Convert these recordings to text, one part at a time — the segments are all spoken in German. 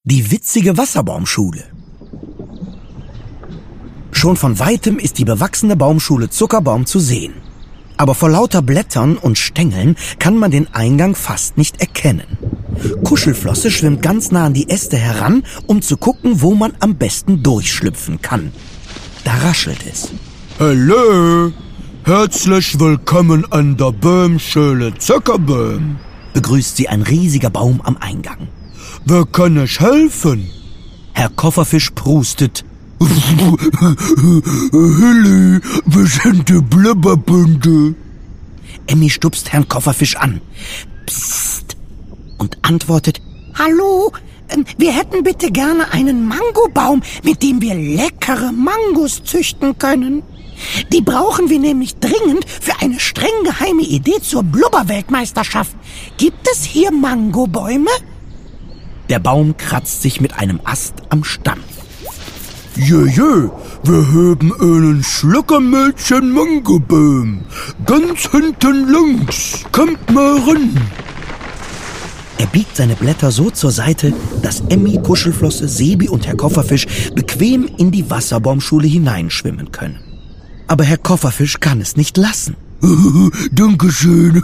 Die witzige Wasserbaumschule. Schon von weitem ist die bewachsene Baumschule Zuckerbaum zu sehen. Aber vor lauter Blättern und Stängeln kann man den Eingang fast nicht erkennen. Kuschelflosse schwimmt ganz nah an die Äste heran, um zu gucken, wo man am besten durchschlüpfen kann. Da raschelt es. Hallo, herzlich willkommen an der Baumschule Zuckerbaum, begrüßt sie ein riesiger Baum am Eingang. Wer kann ich helfen? Herr Kofferfisch prustet. Hilli, wir sind die Blubberbünde. Emmy stupst Herrn Kofferfisch an. Psst. Und antwortet. Hallo, wir hätten bitte gerne einen Mangobaum, mit dem wir leckere Mangos züchten können. Die brauchen wir nämlich dringend für eine streng geheime Idee zur Blubberweltmeisterschaft. Gibt es hier Mangobäume? Der Baum kratzt sich mit einem Ast am Stamm. Je, wir haben einen Schluckermädchen Mangobaum. Ganz hinten links. Kommt mal ran. Er biegt seine Blätter so zur Seite, dass Emmy, Kuschelflosse, Sebi und Herr Kofferfisch bequem in die Wasserbaumschule hineinschwimmen können. Aber Herr Kofferfisch kann es nicht lassen. Dankeschön,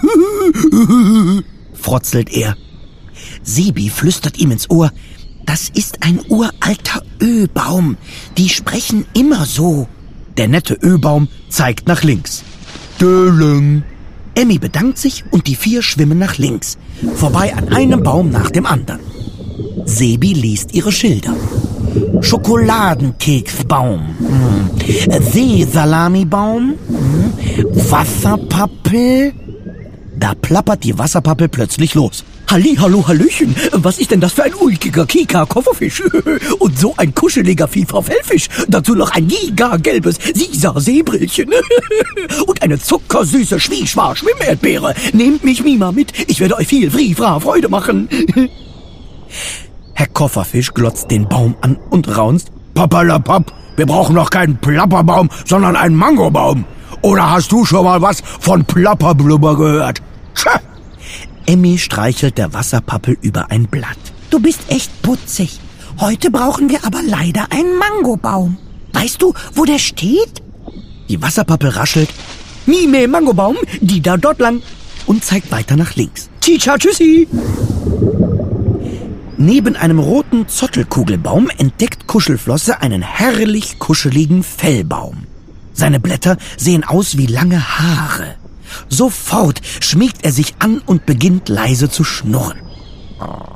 frotzelt er. Sebi flüstert ihm ins Ohr, das ist ein uralter Öbaum. Die sprechen immer so. Der nette Öbaum zeigt nach links. Döling. Emmy bedankt sich und die 4 schwimmen nach links, vorbei an einem Baum nach dem anderen. Sebi liest ihre Schilder. Schokoladenkeksbaum, Seesalamibaum, Wasserpappel. Da plappert die Wasserpappel plötzlich los. Halli, hallo, hallöchen, was ist denn das für ein ulkiger Kika-Kofferfisch? Und so ein kuscheliger Fiefer-Fellfisch. Dazu noch ein gigagelbes Sisa-Seebrillchen. Und eine zuckersüße Schwieschwar-Schwimmerdbeere. Nehmt mich Mima mit, ich werde euch viel Freude machen. Herr Kofferfisch glotzt den Baum an und raunzt. Papperlapapp, wir brauchen doch keinen Plapperbaum, sondern einen Mangobaum. Oder hast du schon mal was von Plapperblubber gehört? Tja. Emmy streichelt der Wasserpappel über ein Blatt. Du bist echt putzig. Heute brauchen wir aber leider einen Mangobaum. Weißt du, wo der steht? Die Wasserpappel raschelt. Mime, Mangobaum, die da dort lang. Und zeigt weiter nach links. Tschitschau, tschüssi. Neben einem roten Zottelkugelbaum entdeckt Kuschelflosse einen herrlich kuscheligen Fellbaum. Seine Blätter sehen aus wie lange Haare. Sofort schmiegt er sich an und beginnt leise zu schnurren.